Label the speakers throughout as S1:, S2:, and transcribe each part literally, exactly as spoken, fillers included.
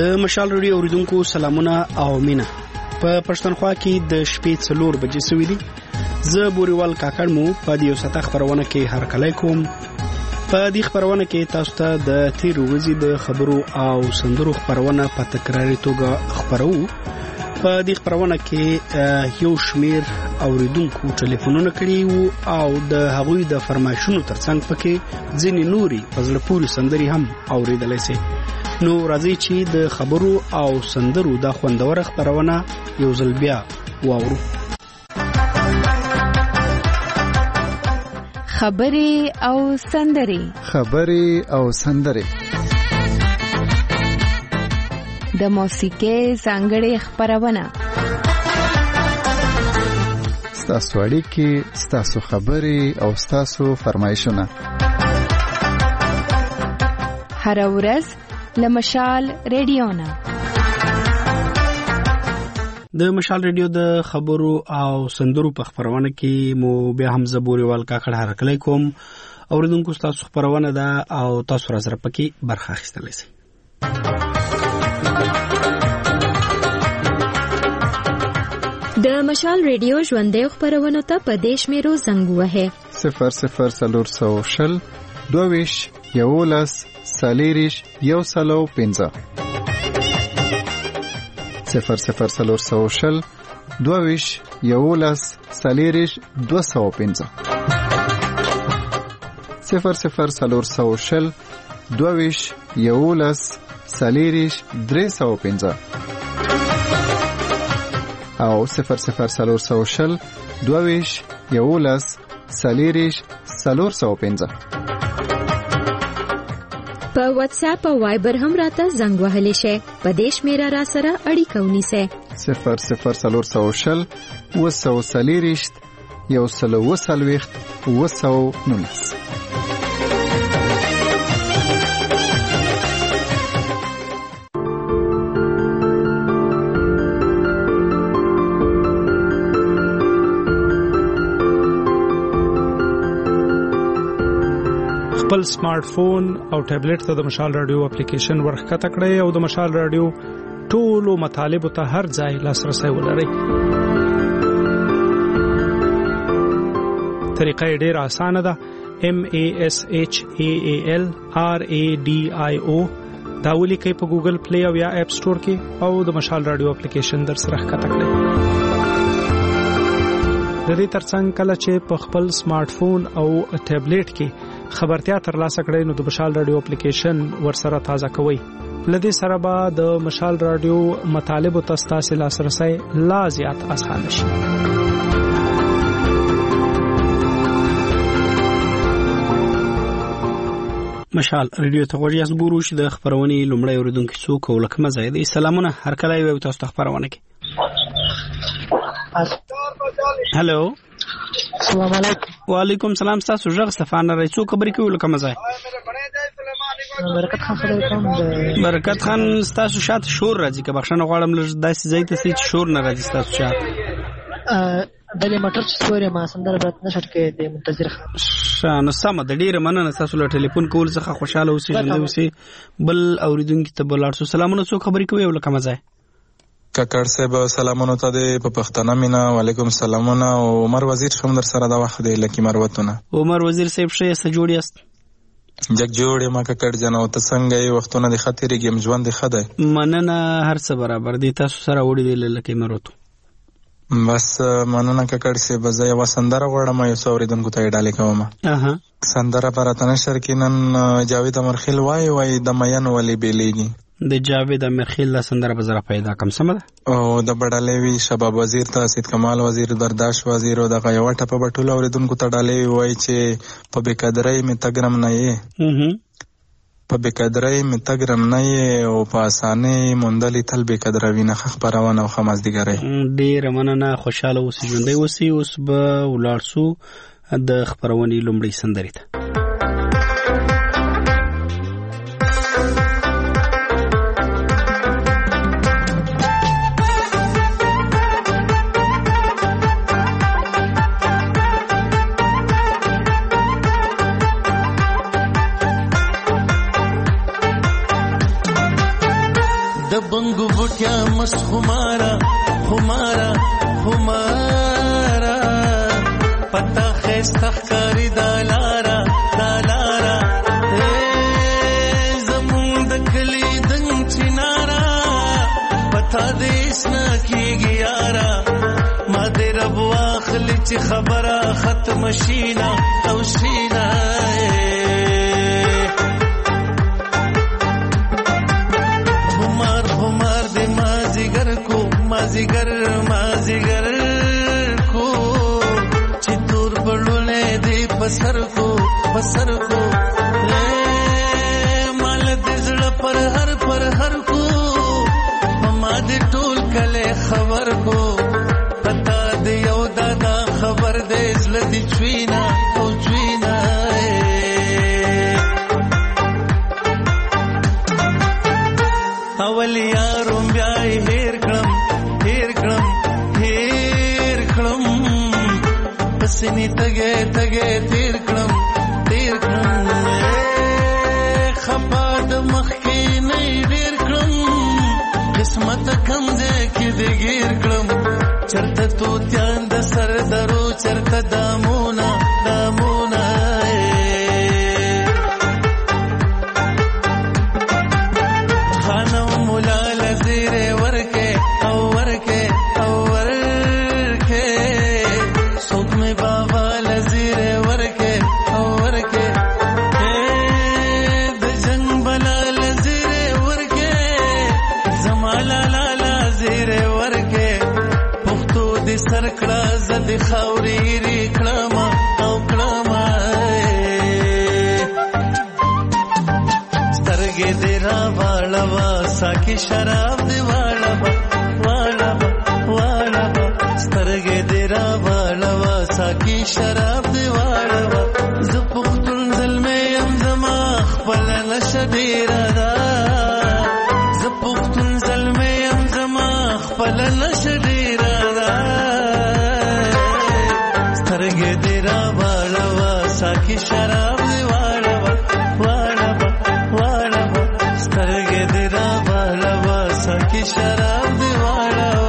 S1: د مشال رادیو اوریدونکو سلامونه او مینه. په پښتونخوا کې د شپې څلور بجې سوي دي. زه بوريوال کاکړ مو په دې وسته خبرونه کې هر کله کوم. په دې خبرونه کې تاسو ته د تیر ورځې د خبرو او سندرو خبرونه په تکراري توګه خبرو. په دې خبرونه کې یو شمیر اوریدونکو ټلیفونونه کړي وو او د هغوی د فرمایشونو ترڅنګ پکې ځینې نوري فضل پوری سندري هم اوریدلای شي. نو راځي چې د خبرو او سندرو د خوندور خبرونه یو ځل بیا واورو.
S2: خبري او سندري
S3: خبري او سندري
S2: د موسیقۍ ځانګړې خبرونه
S3: ستاسو اړیکې ستاسو خبري او ستاسو فرمایشونه
S2: هر ورځ لمشال رادیو نه.
S1: د مشال رادیو د خبرو او سندرو په خبرونه کې مو بیا هم زبوريوال کاکړ هرکلی کوم. اوریدونکو تاسو خبرونه ده او تاسو را سره پکې برخه اخیستلی شئ.
S4: د مشال رادیو ژوندۍ خبرونه ته په دیش میرو زنګ وهه
S3: صفر صفر سلور سو شل دوویش یولس سالیریش یو سلو پنځه صفر صفر سلور سو شل دوویش یولس سالیریش دو سو پنځه صفر صفر سلور سو شل دوویش یولس سالیریش درې سو پنځه او صفر صفر سلور سو شل دوویش یولس سالیریش سلور سو پنځه.
S4: په واتس اپ او وایبر هم راته زنګ وهلی شي. په دیش میرا را سره اړیکه ونیسه
S3: صفر صفر سلور سو شل وسو سالیریشت یو سلو وسلويخت وسو نونس.
S5: خپل سمارټ فون او ټابلیټ ته د مشال رادیو اپلیکیشن ورخکته کړئ او د مشال رادیو ټولو مطالب ته هر ځای لاسرسي ولرئ. طریقه یې ډېره اسانه ده. M A S H A A L R A D I O دا ولیکئ په ګوګل پلی او یا اپ سٹور کې او د مشال رادیو اپلیکیشن در سره ښکته کړئ. د دې ترڅنګ کله چې په خپل سمارټ فون او ټابلیټ کې خبرتیا ترلاسه کړئ نو د مشال رادیو اپلیکیشن ورسره تازه کوئ. لدې سره به د مشال رادیو مطالب ته ستاسو لاسرسي لا زیات آسان شي.
S1: مشال رادیو ته غوړی اس ګورو چې د خبرونې لومړی اوریدونکو څوک او لکه مزه دی. سلامونه هر کله یو تاسو ته خبرونه کې. هالو
S6: السلام علیکم.
S1: وعلیکم سلام. تاسو ژغ صفانه رئیس خبرې کوي لکه مزه.
S6: برکت خان خبرې کوم.
S1: برکت خان تاسو شات شور راځي که بخښنه غواړم لږ داسې ځای ته چې شور نه راځي تاسو شات.
S6: بلې موټر چې سوري ما سندره برات نشټ کې د منتظر خان.
S1: شانه سم د ډیره مننه تاسو له ټلیفون کول څخه خوشاله اوسئ ژوند اوسئ. بل اوریدونکو ته بل ارسو سلامونه څوک خبرې کوي لکه مزه.
S7: کاکړ صاحب سلامونه ته په پښتنه مینا. وعلیکم سلامونه. او عمر وزیر شوم در سره دا وخت دی لکی مروتونه.
S1: عمر وزیر صاحب شه څه جوړی است؟
S7: جګ جوړې ما کاکړ جنو ته څنګه یې وختونه د خاطرې گیم ژوند دی خدای.
S1: مننه هر څه برابر دی تاسو سره وړي دی لکی مروتو.
S7: بس مننه کاکړ صاحب زه یو سندره غواړم یو څو اوریدونکو ته ډالې کوم.
S1: اها
S7: سندره پراتنه شر کې نن جاوید امرخیل وای وای د مین ولی بیلیږي.
S1: د جاوید امرخیل لا سندره بزره پیدا کم سم ده.
S7: او د بډالوی شباب وزیر ته سید کمال وزیر برداشت وزیر او د غیوټه په بټول اوریدونکو ته ډالې وای چې په بقدرای می تګرم نه یې په بقدرای می تګرم نه یې او په اسانه مندلې تل بقدروی نه خبرونه او خمازدګری.
S1: ډیر مننه خوشاله اوسئ ژوندۍ اوسئ. اوس به ولاړ سو د خبرونې لومړی سندرې ته.
S8: د مست خمارا خمارا خمارا پتا خیستا خکاری دالارا دالارا زمون دکلی دنگ چنارا پتا دیسنا کی گیارا ما دی رب واخلی چی خبرا ختم شینا او شینا مازیگر مازیگر کو چتور بړولې دی پسر کو پسر کو مال دې زړه پر هر پر هر کو ما دې ټول کله خبر کو پتا دې یو دادا خبر دې زړه دې چوینا او چوینا اول یاروم بیا هیر کړم پسنی تگه تگه تیر کړم تیر کړم خپا د مخکې نه ډیر کړم قسمت کم دې کې دې ګیر کړم چرته تو تیان د سر درو چرته دامونه دامونه خانم مولا لزیره ورکه او ورکه او ورکه بابا لزیر ورکه او ورکه د جنگ بلا لزیر ورکه زمالا لا لزیر ورکه پختو دې سر کړه زد خاوري ری کړم او کړم سترګې دې را واړوا ساکي شراب دې واړوا واړوا واړوا سترګې دې را واړوا ساکی شراب دی واړوا ز پختون زلمه يم زما خپل نشدیر دا ز پختون زلمه يم زما خپل نشدیر دا سترګې دې را واړوا ساکی شراب دی واړوا واړوا واړوا سترګې دې را واړوا ساکی شراب دی واړوا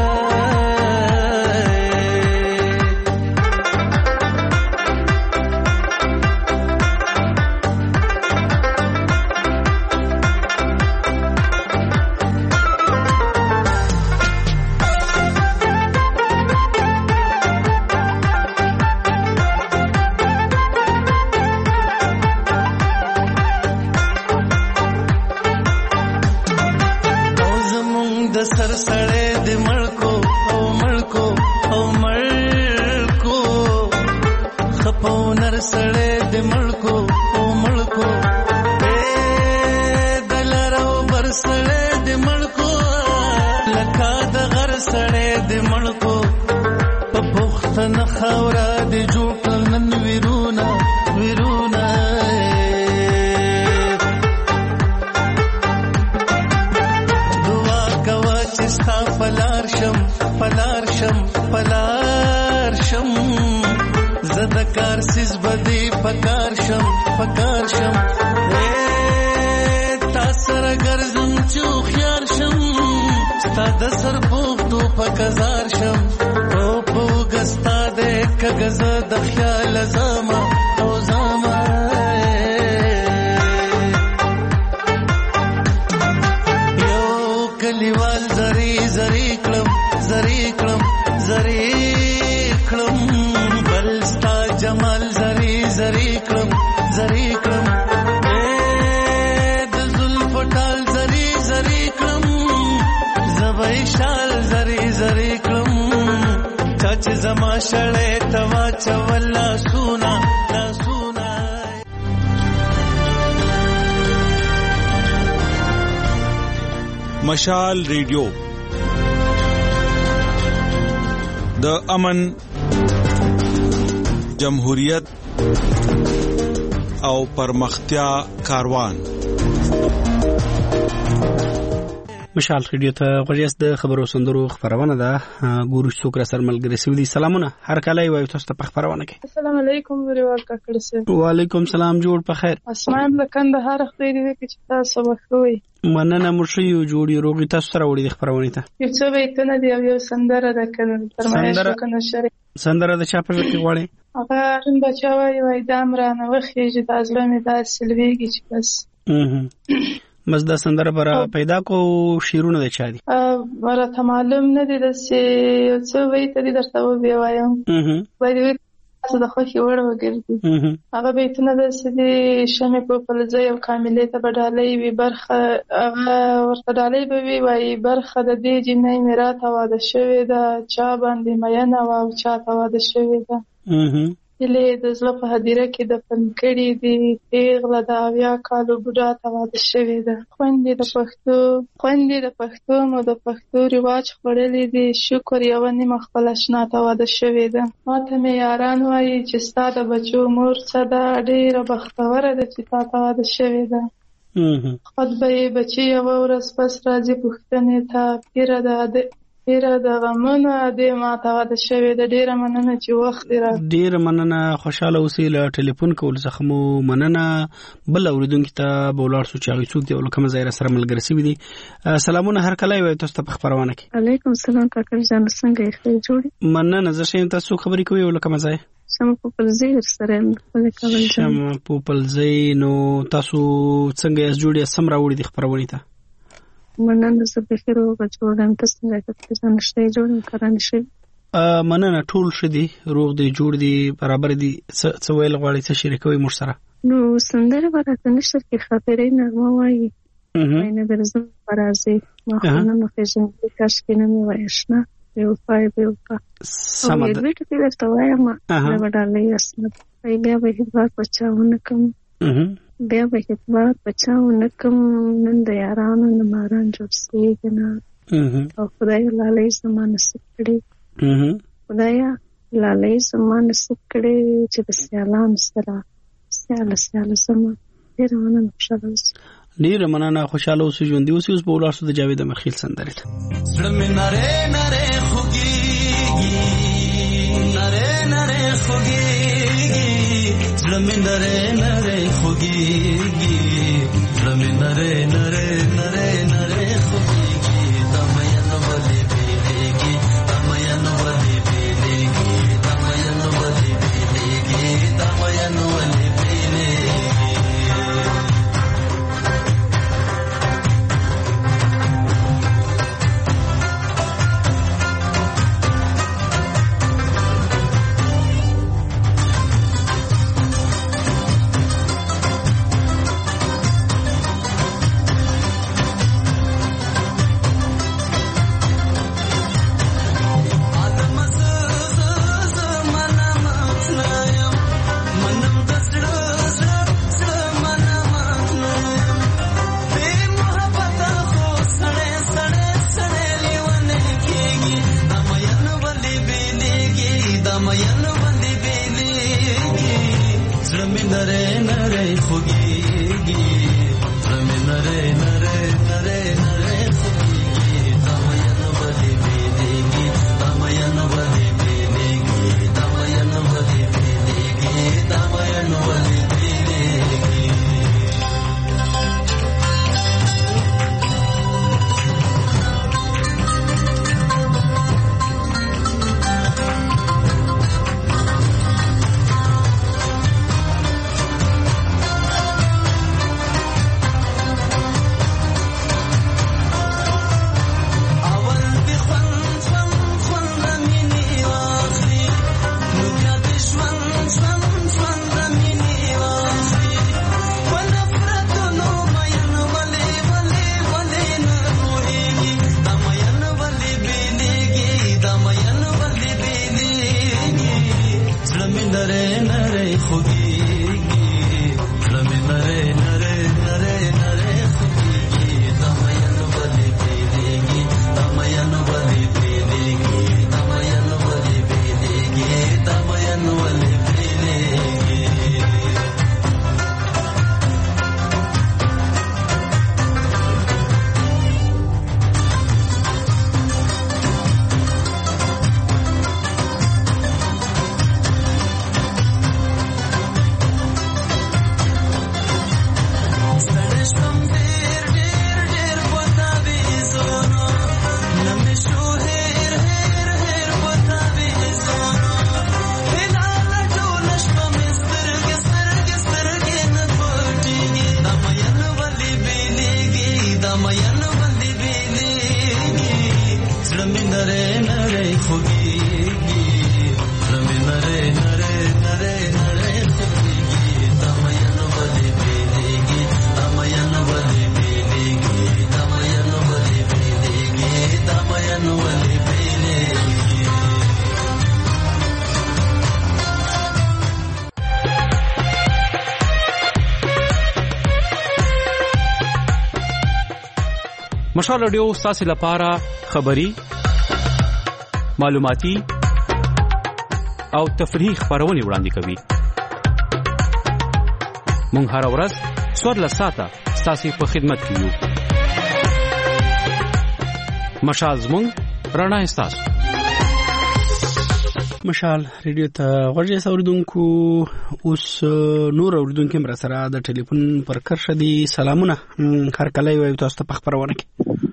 S8: سر سړې د مړکو او مړکو او مړکو خپو نر سړې د مړکو او مړکو دلارو بر سړې د مړکو لکه د غر سړې د مړکو په پختن خاورا د جوړ نن ویرونا ویرونا پلار شم پلار شم پلار شم زدکار سیز بدی پکار شم پکار شم تاثر گرزم چو خیار شم ستا د سر پوختو پکزار شم او پوگستا دے کگز د خیال زاما او زاما یو کلیوال زری زری کلم زری کلم زری کلم بلستا جمال زری زری کلم زری کلم د زلف ټال زری زری کلم زبای شال زری زری کلم چاچ زما شړې توا چولا سونا لا سونا
S9: مشال ریډیو د امن جمهوریت او پرمختیا کاروان
S1: مشال ریډیو ته غوړیاست د خبرو سندرو خبرونه ده ګورو څوک را سره ملګری سوي سلامونه هر کله وي تاسو ته خبرونه کوي
S10: السلام علیکم وريوال کاکړ سره
S1: وعلیکم سلام جوړ په خیر
S10: اسمان د کندهار خبرې دي چې تاسو مخوي
S1: مننه مرشي یو جوړي روغي تاسو سره وړي د خبرونه ته
S10: یو څه بیتونه دی او یو سندره ده کنه فرمایش وکنه شری
S1: سندره د چا په ځکه غواړي
S10: هغه رن بچا وای وای دامرانه وخیږي د ازلمه د سلويږي چې بس
S1: مز دا سندره برا پیدا کو شیرونه د چا دي
S10: ورته معلوم نه دي د څه وای ته دي درته وی وایم وای څه د خوښي وړ وګرځي هغه بیتونه د سدي شمه په پلځي او کاملې ته بدالې وی برخه هغه ورته ډالې به وی وای برخه د دې جنې میراث واده شوی دا چا باندې مینا او چا ته واده شوی دا هله د زړه په هدیره کې د فنکړې دی پیغله د اویا کالو بوډا ته واده شوی دا خوندې د پښتو خوندې د پښتو مو د پښتو ریواج خړلې دي شکر یو نیمه خپل آشنا ته واده شوی دا ماته مې یاران وایي چې ستاسو بچو مور صدا ډېره بختوره ده چې تاسو ته واده شوی دا خطبه بچي یو ورځ پس راځي پښتنې ته پیره ده ډیره د غمونه د ماته واده شوی د ډیره مننه چې وخت را
S1: ډیره مننه خوشاله اوسې له ټلیفون کول څخه مو مننه بل اوریدونکو ته بولار سو چې څوک دی ولکه مزایر سره ملګری سوي دي سلامونه هر کله وي تاسو ته خبرونه کوي
S11: علیکم السلام کاکر جان څنګه یې جوړي
S1: مننه زه شیم تاسو خبرې کوي ولکه مزایر
S11: شم په پلزي سره ولکه
S1: شم په پلزي نو تاسو څنګه یې جوړي سم راوړي د خبرونه ته
S11: مننه زه به خیر او جوړم تاسو څنګه کتل نشته جوړم کاران شي
S1: ا مننه ټول شدي روغ دی جوړ دی برابر دی څه ویل غواړي څه شریکوي مر سره
S11: نو سندره ورته نشته کې خبرې نغمه وایي مینه درځم فرازي ما خو نه فهم کاش کې نه مې وایشنا یو پای به وکا سم ده دې ته ورته وایم ما وډالې اسنه بیا به هیڅ بچاونه کوم بیا به اعتبار بچاو نکم نن د یارانو نه ماران جوړ سیږي نه او خدای لاله زما نصیب کړي خدایا لاله زما نصیب کړي چې د سیالان سره سیاله سیاله زما ډېر مننه خوشاله اوسئ
S1: ډېر مننه خوشاله اوسئ ژوندي اوسئ اوس به ولاړ شو د جاوید مخیل سندرې ته
S8: زړه مې نری نری خوږېږي نری نری خوږېږي زړه مې نری نری خوږېږي زړه مې نری نری نری نری خوږېږي دا مین ولې بیلېږي دا مین ولې بیلېږي دا مین ولې بیلېږي دا مین ولې
S12: مشال رادیو ستاسو لپاره خبری، معلوماتي او تفریحي خبرونه وړاندې کوي. مونږ هر ورځ څوارلس ساعته ستاسو په خدمت کې یو. مشال زمونږ رڼا ستاسو.
S1: مشال ریډیو ته غوږی اوریدونکو، اوس نور اوریدونکو مر سره د ټلیفون پر کرښه دي. سلامونه، هر کله یو تاسو ته خبرونه کوي.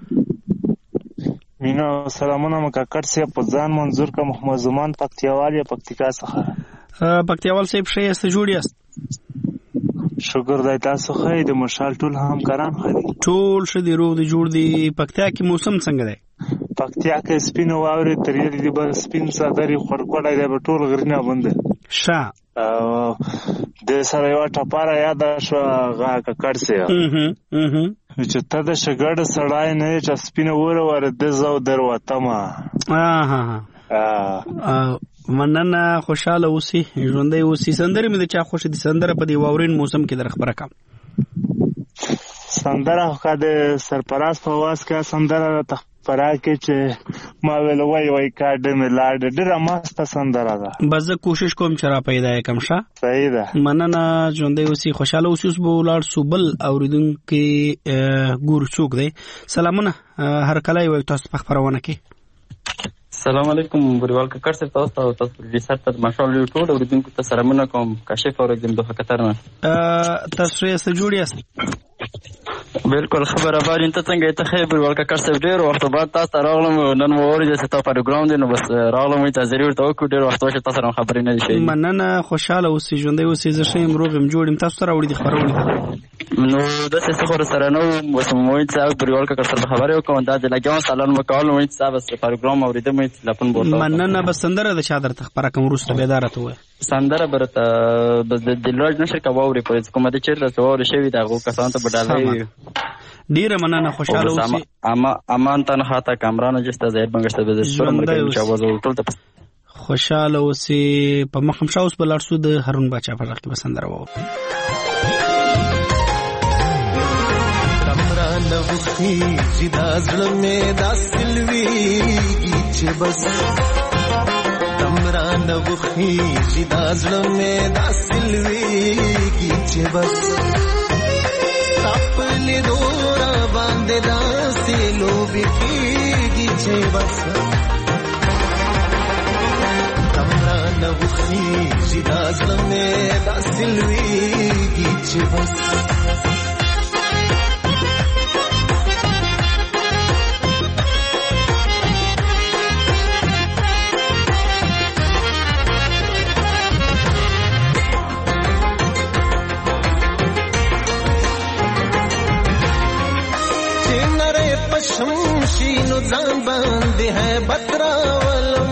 S13: مینا سلامونه مکاکړ سي په ځان منظور کا محمد زمان پکتیاوال یا پکتیکا څخه.
S1: پکتیاوال صاحب ښه یاست؟ جوړ یاست؟
S13: شکر دی، تاسو ښه د مشال ټول همکاران ښه دي؟
S1: ټول ښه دي، روغ دي، جوړ دي. پکتیا کې موسم څنګه دی؟
S13: پکتیا کې سپین واوري تریل دي، بل سپین صدري خړکړای دی، په ټول غرنه باندې
S1: شا
S13: د سره یو ټپاره یاد شو غا ککړ سي چې ته د شګړ سړای نه چې سپین وره ور د زو دروته ما.
S1: ها ها مننه، خوشاله اوسې، ژوندۍ اوسې. سندره مې د چا خوښ دي؟ سندره په دی واورین موسم کې در خبره کوم.
S13: سندره خو د سرپراز په واس کې سندره تخپرا کې چې ما ویل وای وای کاډ مې لاړ ډېر ماسته سندره ده.
S1: بس زه کوشش کوم چې را پیدا کم شه.
S13: صحیح ده،
S1: مننه، ژوندۍ اوسې، خوشاله اوسې. اوس به ولاړ سوبل اوریدونکو ګور څوک دی. سلامونه، هر کله یو تاسو په خبرونه کې.
S14: السلام علیکم بریوال ککړ صاحب، تاسو ته تاسو په سات ته ماشال یو ټول اوریدونکو ته سلامونه کوم. کاشف اوریدم دوه خطر نه
S1: تاسو یې سره جوړ یاست؟
S14: بالکل خبره باندې ته څنګه ته خیر بریوال ککړ صاحب، ډیر وخت بعد تاسو راغلم. نن مو اورید چې تاسو پروګرام دی نو بس راغلم ته ضرور ته وکړ. ډیر وخت چې تاسو سره خبرې نه دي شي.
S1: مننه، خوشاله اوسې، ژوندۍ اوسې. زه شیم روغم جوړم. تاسو سره وړي خبرونه
S14: نو د څه خبر سره نو وسموي چې بریوال ککړ صاحب خبرې وکړم. دا د لګاون سلام وکول نو چې تاسو پروګرام اوریدم تلیفون بوته.
S1: مننه، بس سندره د چادر تخبره کوم روسته بیدار ته وای.
S14: سندره برته بس د دلوج نشه کاووري په کومه د چیرته څور شوی دا غو کسان ته بدالای.
S1: ډیره مننه، خوشاله اوسې.
S14: اما امان تنها تا کامران جسته زید بنګشته به سره مرګ چې وځو ټول ته
S1: خوشاله اوسې. په مخم شاوس بلار سو د هارون بچا په لخت به سندره وو.
S8: کامران وخی زیدا زړه مې داسلوي چې بس کامران وخی زیدا زړه مې داسلوي چې بس خپل دورا باندې داسې لوبي کیږي چې بس کامران وخی زیدا زړه مې داسلوي چې بس شمشینو ځان باندې ہے بتراولم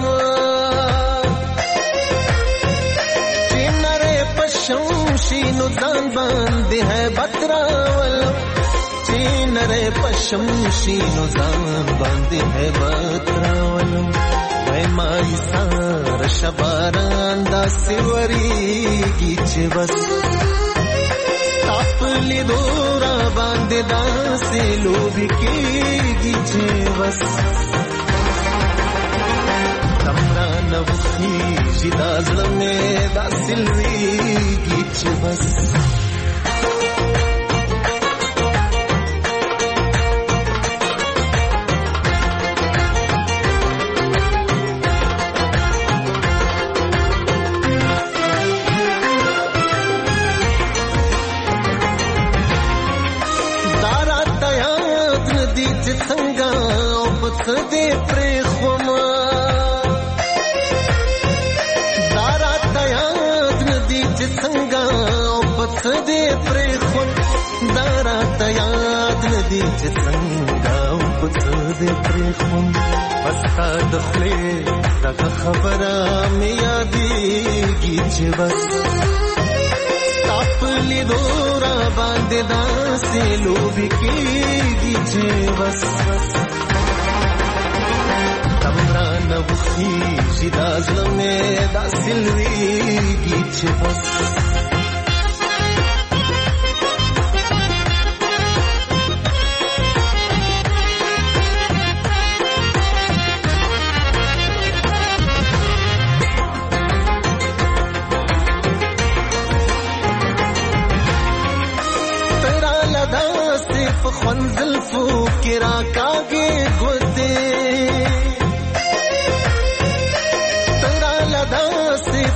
S8: چینره پشمشینو ځان باندې ہے بتراولم چینره پشمشینو ځان باندې ہے بتراولم وای مای سار شباران دا سیوریږي چې بس خپل دورا باندې داسې لوبي کېږي چې بس کامران وخی زیدا زړه مې داسې لویږي چې بس دې پرې خوما دارا تیاد ندی چې څنګه او پڅ دې پرې خون دارا تیاد ندی چې څنګه او پڅ دې پرې خون بس تا دخلې دا خبره مې یادېږي چې بس خپل دورا باندې داسې لوبي کېږي چې بس کامران وخی زیدا زړه مې داسې لویږي چې بس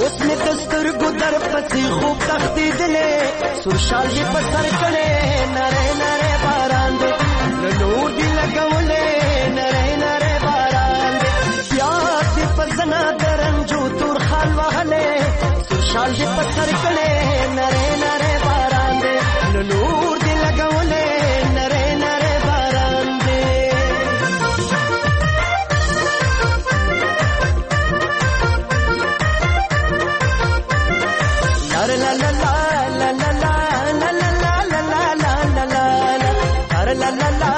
S15: اوس مې د سترګو در پسې خوب تښتېدلې سور شال دې په سر کړې نری نری باران دې نور دې لګولې نری نری باران دې بیا دې په زنا درنجو تور خال وهلې سور شال دې په سر کړې نری نری باران دې نور دې لګولې نری نری باران دې La la la la la la la la la la la la la la la la la la la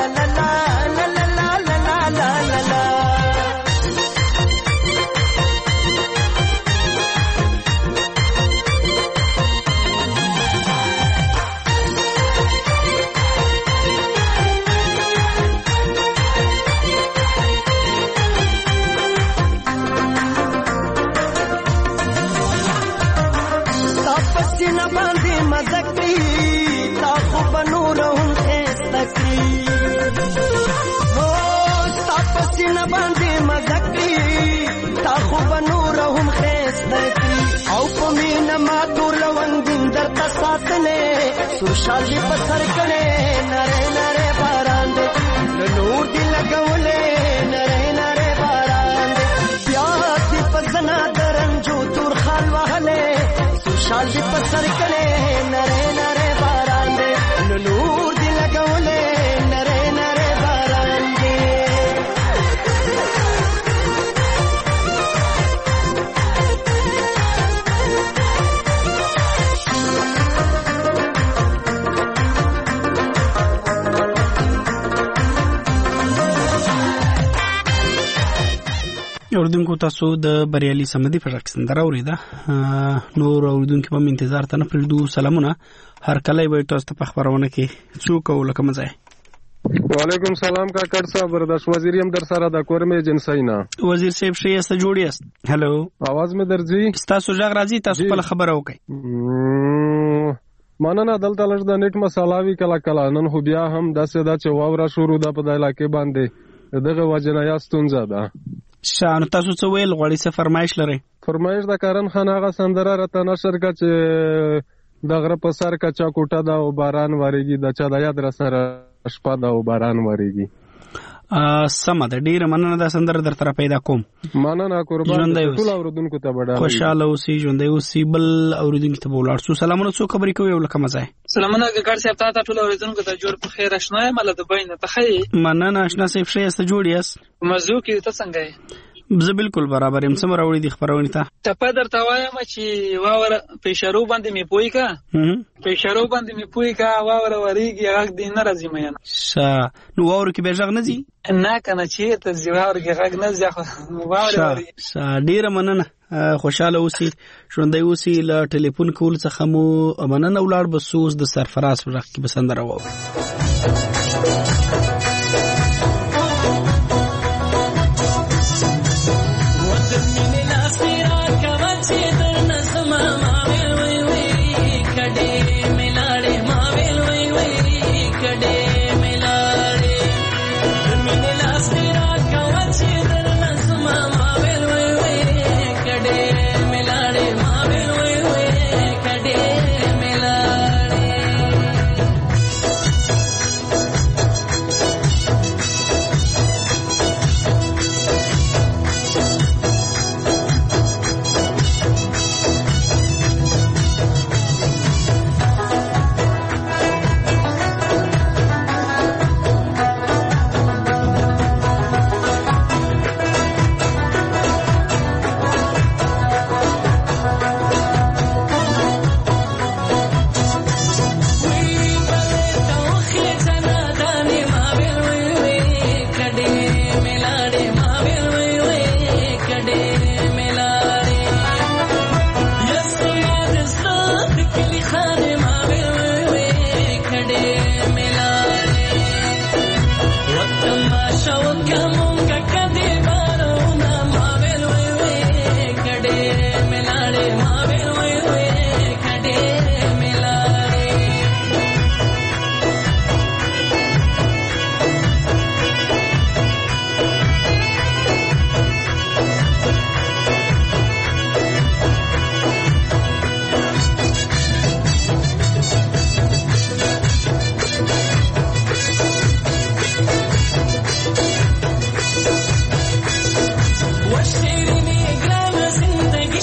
S15: سینه باندې مزکړي تا خو بنور هم خستکړي او تا په سینه باندې مزکړي تا خو بنور هم خستکړي او په مینا ما تور لوندین درته ساتلې سور شال دې په سر کړې نری نری باران دې نور دې لګولې نری نری باران دې بیا دې په زنا درنجو تور خال وهلې شال دې په سر کړې نری نری باران دې نور دې لګولې نری نری باران دې
S1: اوردونکو تاسو د بریالي سمدي په رقص سندره اوریده نور اوردونکو په انتظار ته نه پرېږدو سلامونه هر کله به تاسو ته په خبرونه کې څوک او لکه مزه
S16: وعلیکم سلام کاکړ صاحب برداشت وزیری هم در سره د کور مې جنسینا
S1: وزیر صاحب شي است جوړی است هالو
S16: आवाज مې درځي
S1: تاسو ځګ راځي تاسو په خبره وکي
S16: ماننه دلته لږ د نیټ مسالاوي کلا کلا نن خو بیا هم داسې دا چې واوره شروع ده په د علاقې باندې دغه وجنه یا ستونزه ده
S1: شان تاسو څه ویل غوړی څه فرمایش لري
S16: فرمایش د کارن خان هغه سندره راته نشر کا چې د غره په سر کا چا کوټه دا او باران وریږي د چا د یاد را سره شپه دا او باران وریږي
S1: سم ده ډیر مننه دا سندره در طرف پیدا کوم
S16: مننه قربان ټول اوردونکو ته بڑا
S1: خوشاله اوسې ژوندې اوسې بل اوردونکو ته بولار سو سلامونه څو خبرې کوي ولکه مزه
S17: سلامونه ګر صاحب ته ټول اوردونکو ته جوړ په خیر آشنا مله د بینه ته خی
S1: مننه آشنا صاحب شي است جوړ یاست
S17: مزو کې ته څنګه
S1: زه بالکل برابر يم سم راوړي دي خبرونه ته
S17: ټپه درته وایم چې واور په شروع باندې می پوي کا په شروع باندې می پوي کا واور وریږي هغه دین راځي مې نه
S1: شا نو واور کې به ځغ نه زی
S17: نه کنه چې ته زیوار کې هغه نه ځه واور وری
S1: شا ډیر مننه خوشاله اوسې ژوندې اوسې ل ټلیفون کول څخه مو مننه ولړ بسوس د سرفراز ورخ کې بسندره وو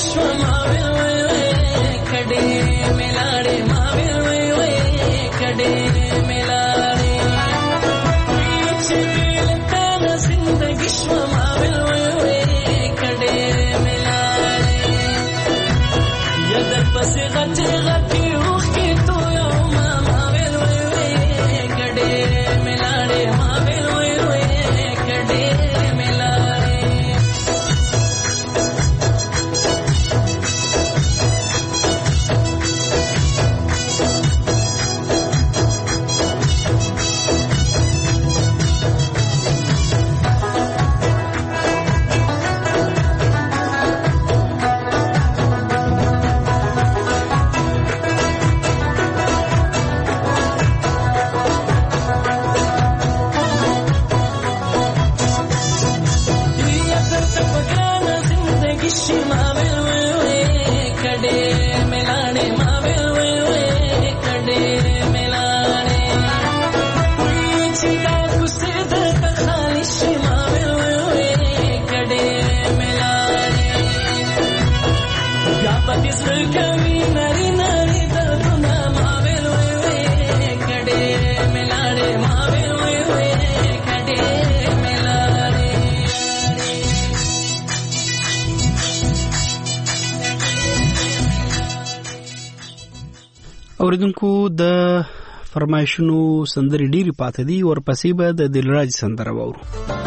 S1: اوریدونکو د فرمایشونو سندري ډيري پاتې دي ورپسې به د دلراج سندره وورو.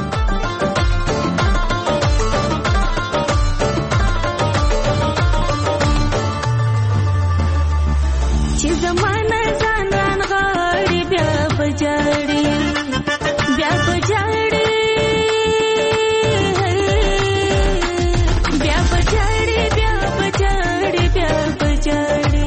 S18: چې زمانه ځان غاړي بیا بجاړي بیا بجاړي بیا بجاړي بیا بجاړي بیا بجاړي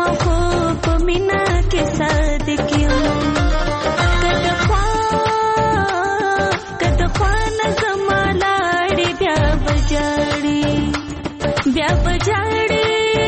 S18: زما خو په مینا کې صادق یم کته خوا کته خوا نه زما لاړې بیا بجاړې بیا بجاړې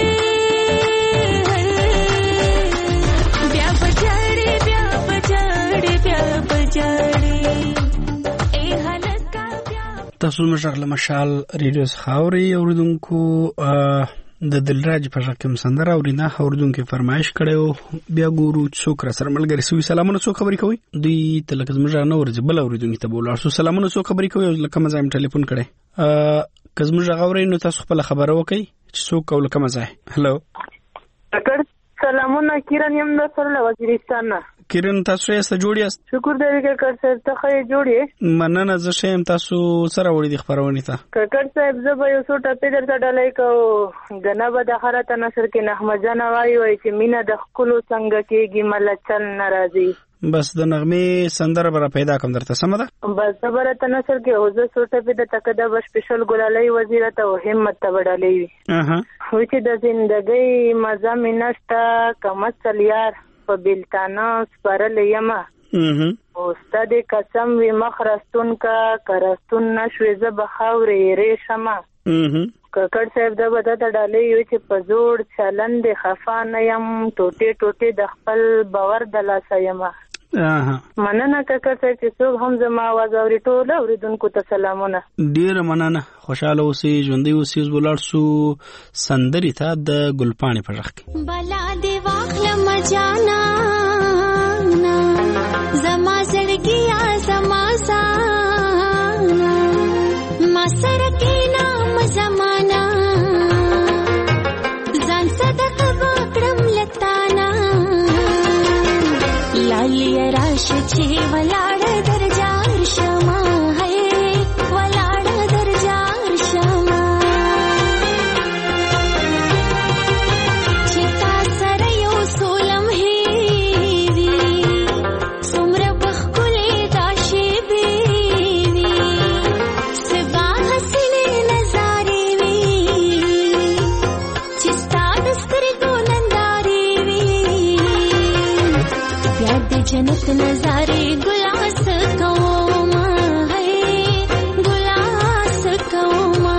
S18: بیا بجاړې بیا بجاړې بیا بجاړې ای هلکا بیا
S1: تاسو مشغله مشال ریډیو خاوري اوریدونکو د دلراج په رقم سندره اورینا اوریدونکو فرمایش کړو بیا ګورو څوک را سره ملګری سوي سلامونه څوک خبرې کوي دوی تلک زمجا نه ورځ بل اوریدونکو ته بوله سو سلامونه څوک خبرې کوي لکه مزایم ټلیفون کړي ا کزمجا غوري نو تاسو خپل خبره وکي چې څوک کول کوم ځای هلو
S2: اکر سلامونه کیرن یم د سره وزیرستان
S1: کیرن تاسو یې سره جوړی است
S2: شکر دې کړ سر ته خې جوړی
S1: مننه زه شم تاسو سره وړي د خبرونه ته
S2: کړ صاحب زه به یو څو ټپې درته ډالای کو غنبه د خرات نصر کې نحمه جان وای وای چې مینا د خپلو څنګه کېږي ملچن ناراضي
S1: بس د نغمه سندره بر پیدا کوم درته سم ده
S2: بس زبر ته نصر کې اوزه څو ټپې د تکدا بش سپیشل ګلالای وزیرته او همت ته وډالای
S1: اها
S2: وای چې د ژوندۍ مزه مینشتا کمسل یار په بلتانا سپارل یما او ستاد قسم وی مخرستون کا کرستون نشوي ز بخاورې ریشما ککړ صاحب د بده ته ډالې یو چې په زوړ چلند خفا نه يم ټوټه ټوټه د خپل باور د لاسه یما
S1: اها
S2: مننه ککړ صاحب چې څوک هم زما आवाज اوري ټول اوریدونکو ته سلامونه
S1: ډیر مننه خوشاله اوسئ ژوندۍ اوسئ ولر سو سندري ته د ګلپانې په ځخ
S18: بلا دی واخل مجانا زما زړګیا زما سانا ما سره کې نام زمانہ ځان صدق وکړم لتانا لالی راش چې ولاړ درجار شما ہے ولاړ درجار شما چې تا سره یو سولم هی وی څومره بخلې داشي بي وی سبا حسینه نظارې وی چې ستاد سترګو نندارې وی بیا د جنت نظارې ګلاس کوما ہے ګلاس کوما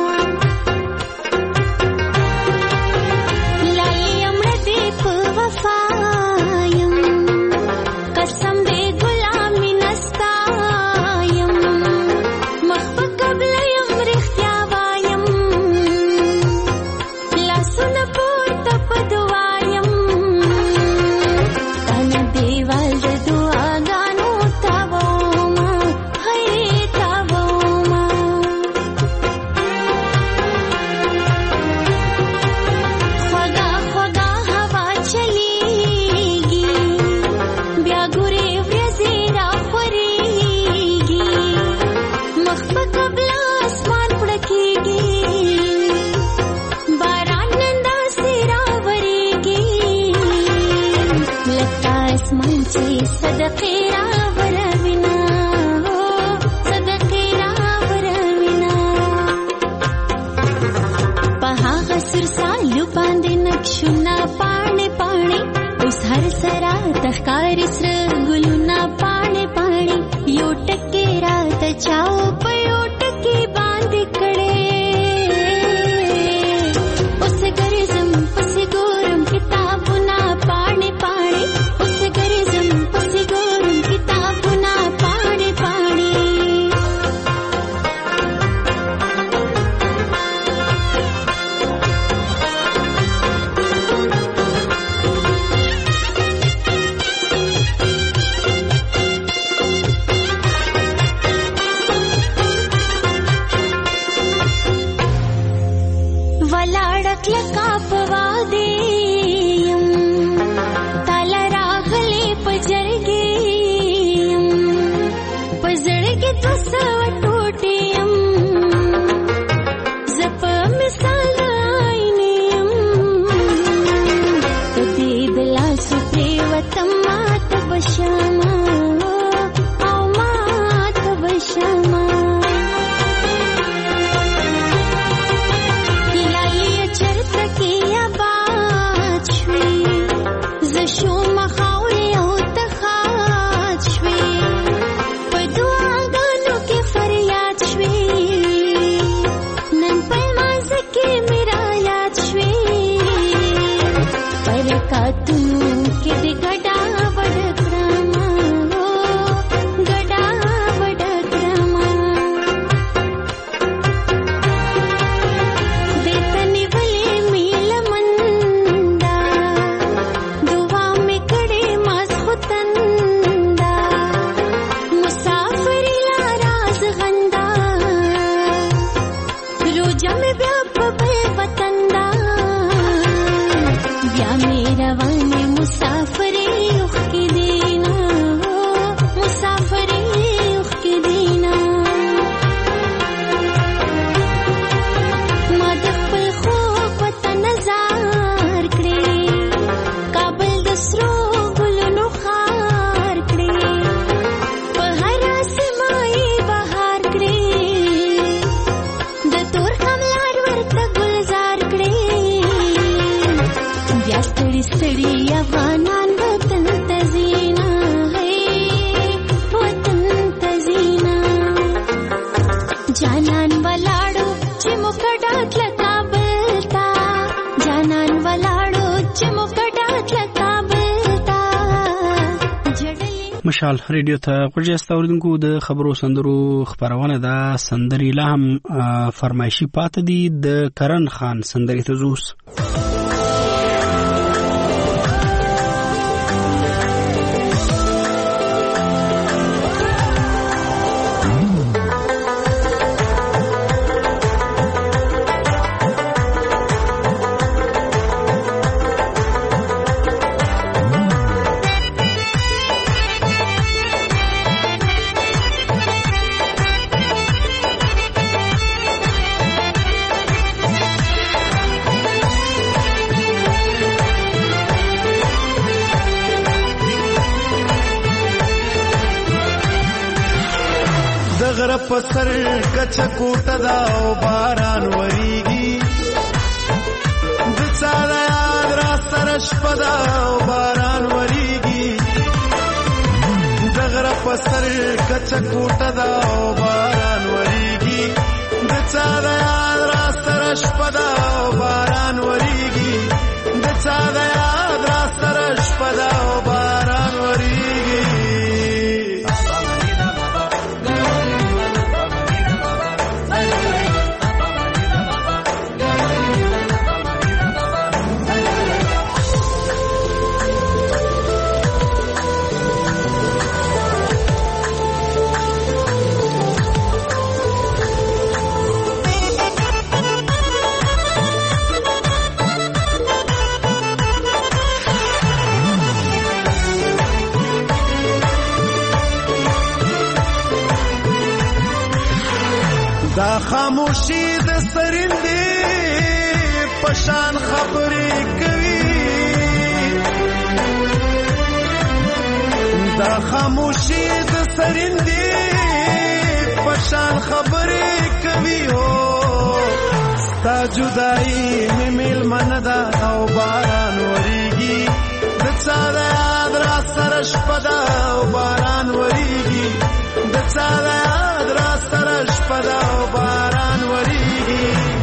S18: لایم دې په وفایم قسم دې غلامی نستایم مخ په قبل یم رښتیا وایم لاسونه پورته په دعایم تنه دیوال د دعاګانو تاوما ہے تاوما خوږه خوږه هوا چلیږي بیا ګورې ورځې راخورېږي مخ په قبله اسمان پړکېږي باران نن داسې راورېږي لکه اسمان چې صدقې راوروینا صدقې راوروینا په هغه سر سالو باندې نقشونه پاڼې پاڼې اوس هر سرا تخکارې سره ګلونه پاڼې پاڼې یو ټکې راته چاو په یو ټکې باندې کړې اوس ګرځم پسې ګورم کتابونه پاڼې پاڼې اوس ګرځم پسې ګورم کتابونه پاڼې پاڼې برکاتونو کې د ګډا وډ کړم ګډا وډ کړم د تنې ولې میل مندا دعا مې کړې ماس خدندا مسافر لا راز غندا روجا مې بیا په وطن دا بیا مې روانه مسافرې اوخ کې دینا مسافرې اوخ کې دینا ما د خپل خوب وطن نظر کړې کابل د سرو ګلونو خار کړې په هر سمای بهار کړې د تور کملار ورته گلزار کړې بیا ستړي ستړي افغانان وطن ته زینا ہے وطن ته زینا جانان ولاړو چې مکډا تل کابل تا جانان ولاړو چې مکډا تل کابل تا
S1: مشال ریډیو ته غوږی اوریدونکو د خبرو سندرو خبرونه ده سندري لا هم فرمایشي پاتې دي د کرن خان سندري ته زوس
S8: پسر کچ کوټه دا او باران وریږي د څاله یاد را سره شپه دا او باران وریږي د غره پسر کچ کوټه دا او باران وریږي د څاله یاد را سره شپه دا او باران وریږي د څاله یاد را سره شپه دا او باران وریږي دا خاموشي د سرندې پشان خبرې کوي دا خاموشي د سرندې پشان خبرې کوي او ستا جدایي مې میلمن ده او باران وریږي د چا د یاد را سره شپه ده او باران وریږي د چا د یاد را سره شپه ده او باران وریږي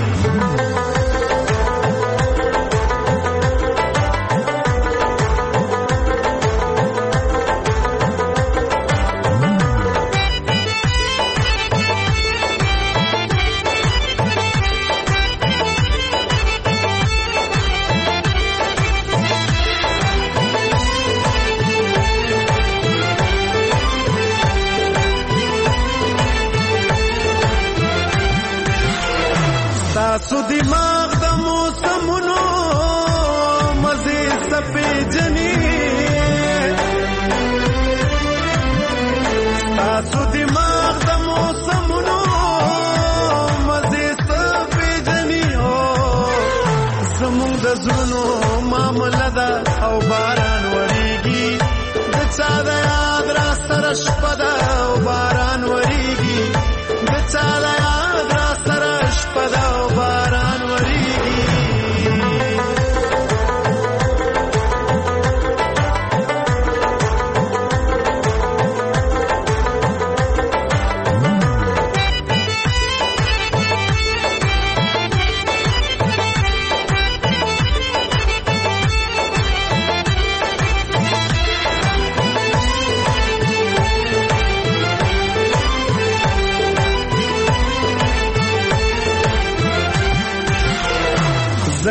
S8: تاسو دماغ د موسمونو مزه سپې جنې تاسو دماغ د موسمونو مزه سپې جنې او زموږ د زړونو معامله ده او باران وریږي د چا د یاد را سره شپه ده او باران وریږي د چا د یاد را سره شپه ده او باران وریږي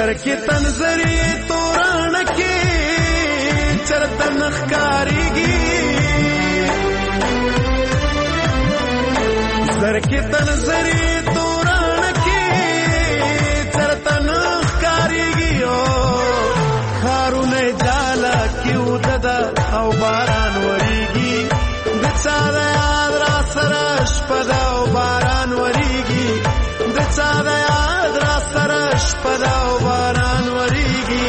S15: سر کې تنظری توران کې چرته نخکاریږي سر کې تنظری توران کې چرته نخکاریږي او خارونه جالا کیو ددا او باران وریږي د چا د یاد را سره شپه ده او باران وریږي د چا د یاد را سره شپه ده او باران وریږي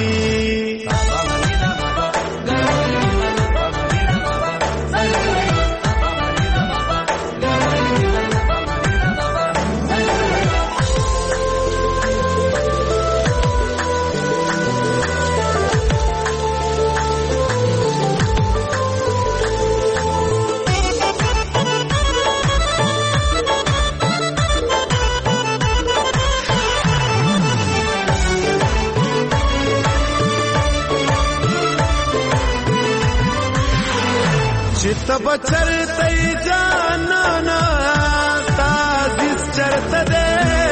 S15: تب چرته جانانا تازیز چرته ده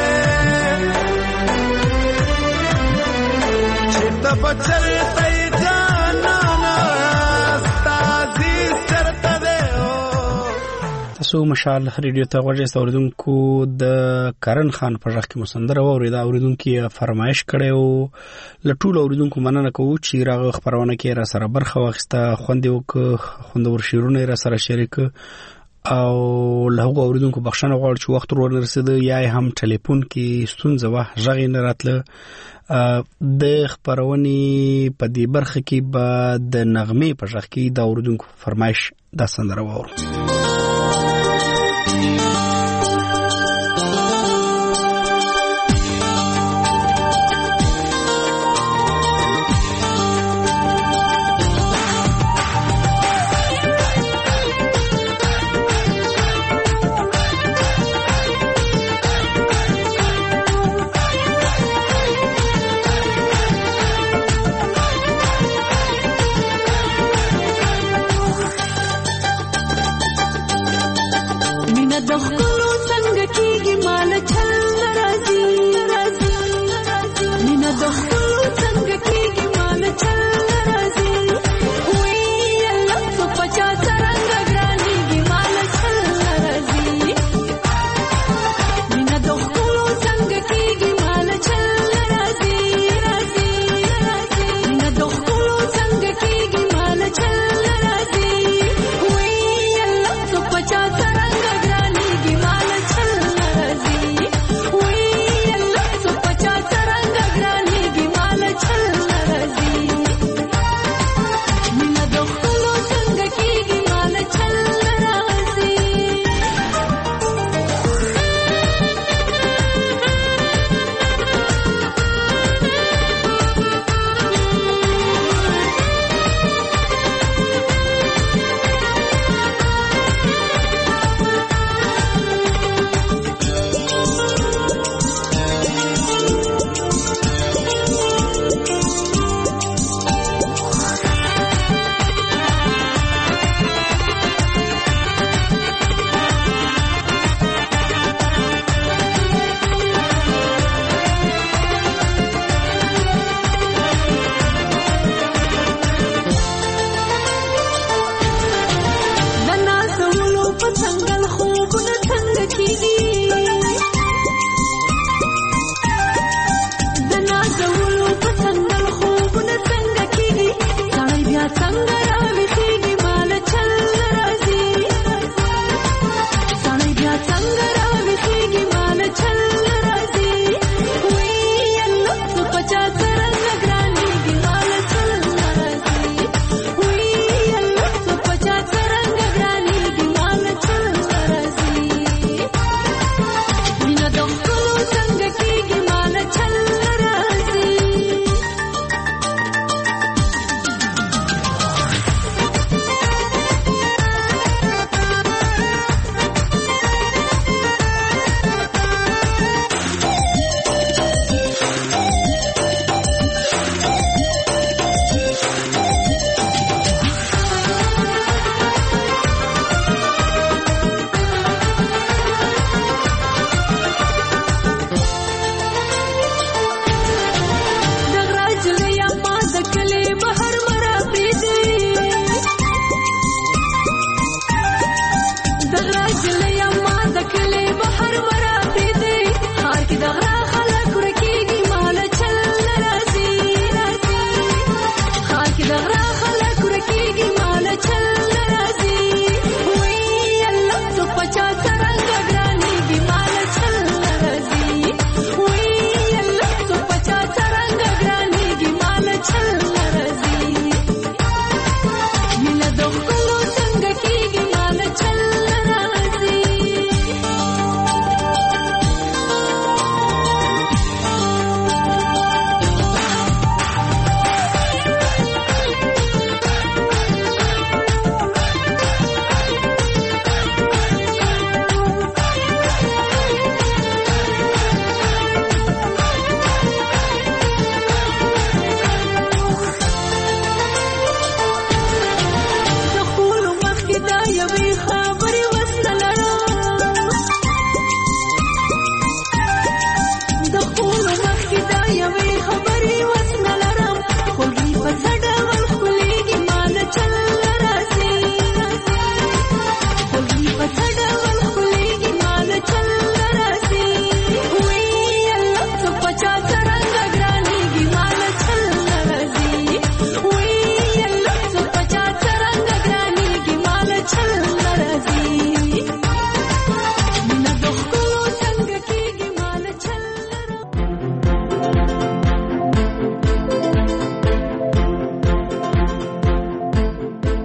S15: چې تب چرته جانانا تازیز چرته ده
S1: تاسو مشال ریډیو ته ورځ اوریدونکو د کرن خان په ځخ کې مسندره اوریدا اوریدونکو فرمایش کړو لټول اوریدونکو مننه کوو چې راغ خبرونه کې را سره برخه واخسته خوندې وک خوندور شیرونه را سره شریک او له اوریدونکو بخښنه غواړم چې وخت ورور رسید یا هم ټلیفون کې ستونزه وه ژغې نه راتله د خبرونې په دې برخه کې به د نغمې په ځخ کې د اوریدونکو فرمایش د سندره وورو
S4: Give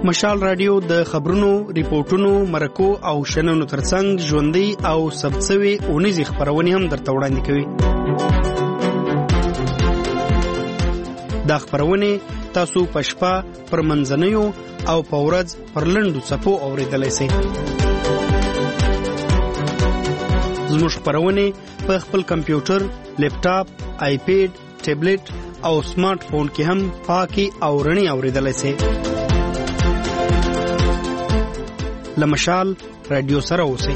S1: مشال رادیو د خبرونو، ریپورتونو، مرکو او شننو ترڅنګ ژوندۍ او ثبتسوي اونیزې خبرونه هم درته وړاندې کوي. دا خبرونه تاسو په شپه، پر منځنیو او په ورځ پر لنډو څپو اورېدلی شئ. زموږ خبرونه په خپل کمپیوټر، لیپټاپ، آیپیډ، ټابلیټ او سمارټ فون کې هم پاکي او رڼي اورېدلی شئ. لمشال رادیو سره اوسئ.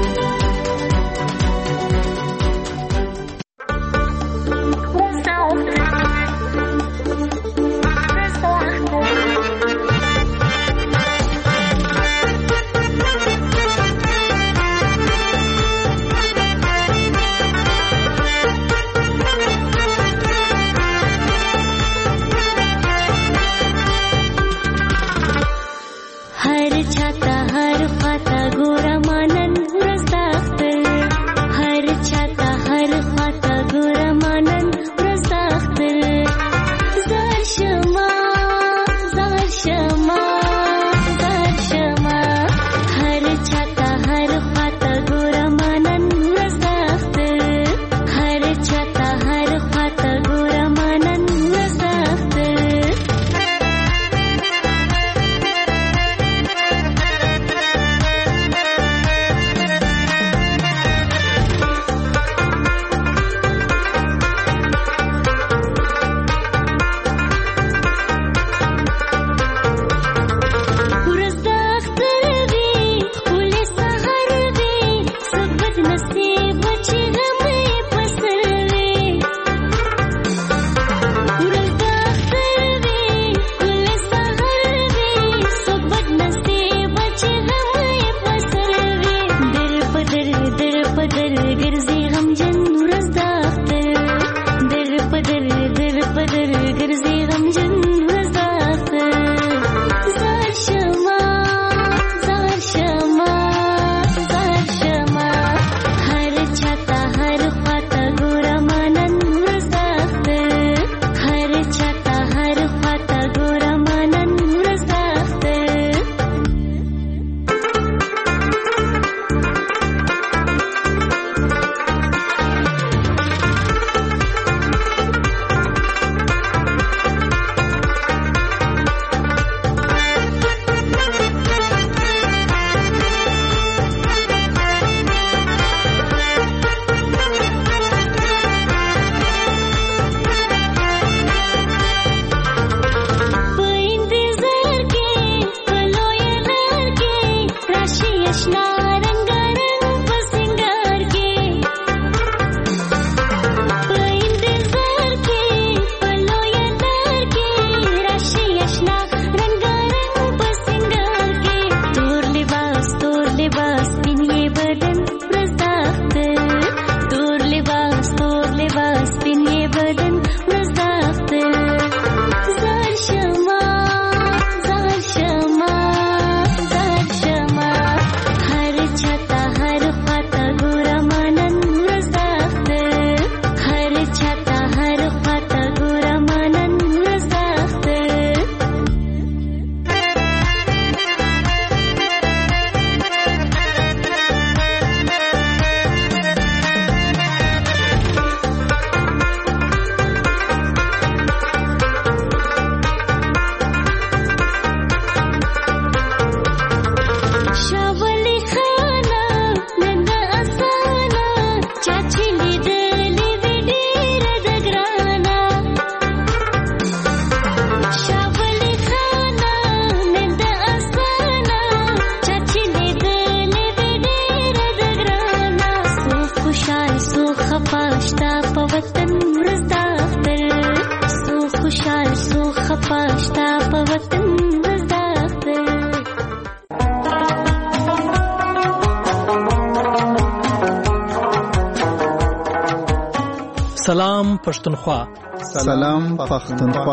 S4: سلام پښتونخوا.
S3: سلام پښتونخوا.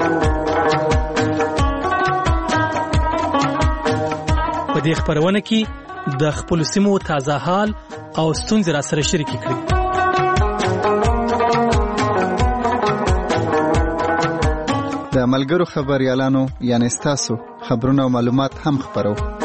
S4: په دې خبرونه کې د خپل سیمو تازه حال او ستونزې را سره شریک کړئ.
S3: د ملګرو خبريالانو یعنی ستاسو خبرونه او معلومات هم خبرو.